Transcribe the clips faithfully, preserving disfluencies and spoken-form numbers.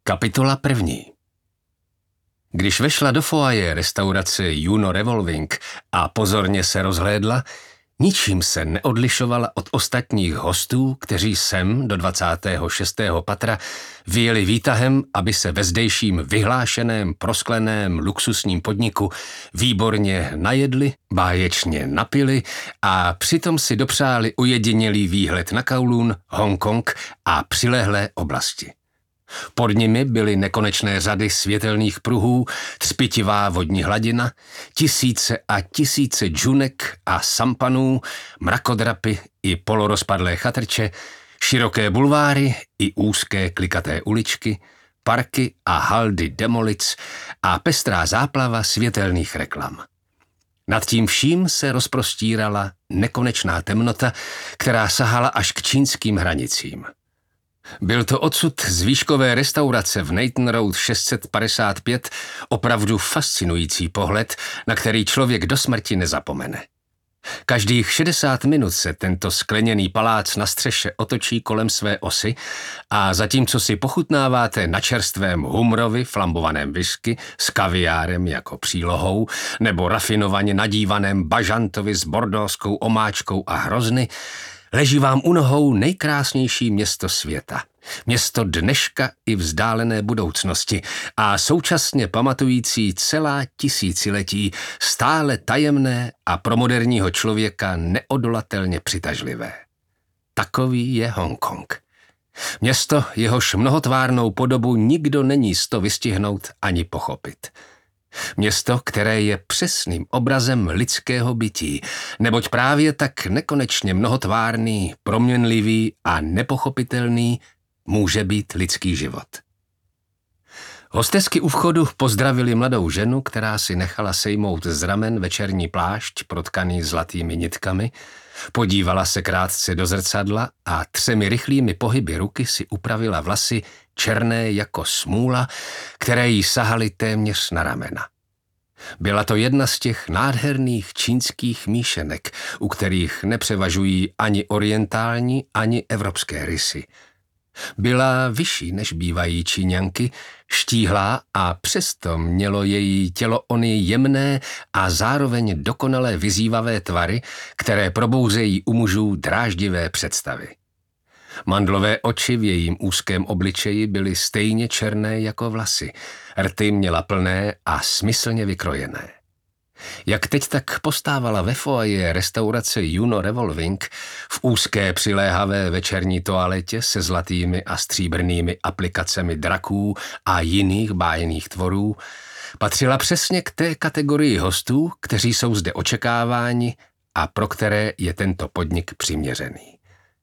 Kapitola první. Když vešla do foaje restaurace Juno Revolving a pozorně se rozhlédla, ničím se neodlišovala od ostatních hostů, kteří sem do dvacátého šestého patra vyjeli výtahem, aby se ve zdejším vyhlášeném proskleném luxusním podniku výborně najedli, báječně napili a přitom si dopřáli ujedinělý výhled na Kowloon, Hongkong a přilehlé oblasti. Pod nimi byly nekonečné řady světelných pruhů, třpitivá vodní hladina, tisíce a tisíce džunek a sampanů, mrakodrapy i polorozpadlé chatrče, široké bulváry i úzké klikaté uličky, parky a haldy demolic a pestrá záplava světelných reklam. Nad tím vším se rozprostírala nekonečná temnota, která sahala až k čínským hranicím. Byl to odsud z výškové restaurace v Nathan Road šest set padesát pět opravdu fascinující pohled, na který člověk do smrti nezapomene. Každých šedesát minut se tento skleněný palác na střeše otočí kolem své osy a zatímco si pochutnáváte na čerstvém humrovi flambovaném whisky s kaviárem jako přílohou nebo rafinovaně nadívaném bažantovi s bordóskou omáčkou a hrozny, leží vám u nohou nejkrásnější město světa. Město dneška i vzdálené budoucnosti a současně pamatující celá tisíciletí, stále tajemné a pro moderního člověka neodolatelně přitažlivé. Takový je Hongkong. Město, jehož mnohotvárnou podobu nikdo není sto vystihnout ani pochopit. Město, které je přesným obrazem lidského bytí, neboť právě tak nekonečně mnohotvárný, proměnlivý a nepochopitelný může být lidský život. Hostesky u vchodu pozdravili mladou ženu, která si nechala sejmout z ramen večerní plášť protkaný zlatými nitkami, podívala se krátce do zrcadla a třemi rychlými pohyby ruky si upravila vlasy černé jako smůla, které jí sahaly téměř na ramena. Byla to jedna z těch nádherných čínských míšenek, u kterých nepřevažují ani orientální, ani evropské rysy. Byla vyšší, než bývají Číňanky, štíhlá a přesto mělo její tělo ony jemné a zároveň dokonale vyzývavé tvary, které probouzejí u mužů dráždivé představy. Mandlové oči v jejím úzkém obličeji byly stejně černé jako vlasy, rty měla plné a smyslně vykrojené. Jak teď tak postávala ve foaje restaurace Juno Revolving v úzké přiléhavé večerní toaletě se zlatými a stříbrnými aplikacemi draků a jiných bájných tvorů, patřila přesně k té kategorii hostů, kteří jsou zde očekáváni a pro které je tento podnik přiměřený.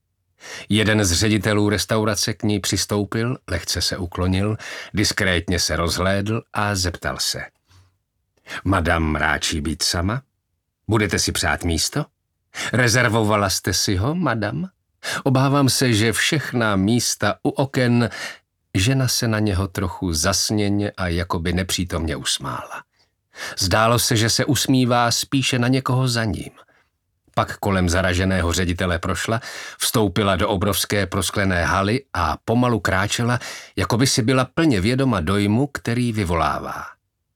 Jeden z ředitelů restaurace k ní přistoupil, lehce se uklonil, diskrétně se rozhlédl a zeptal se. Madam ráčí být sama? Budete si přát místo? Rezervovala jste si ho, madam? Obávám se, že všechna místa u oken... Žena se na něho trochu zasněně a jakoby nepřítomně usmála. Zdálo se, že se usmívá spíše na někoho za ním. Pak kolem zaraženého ředitele prošla, vstoupila do obrovské prosklené haly a pomalu kráčela, jako by si byla plně vědoma dojmu, který vyvolává.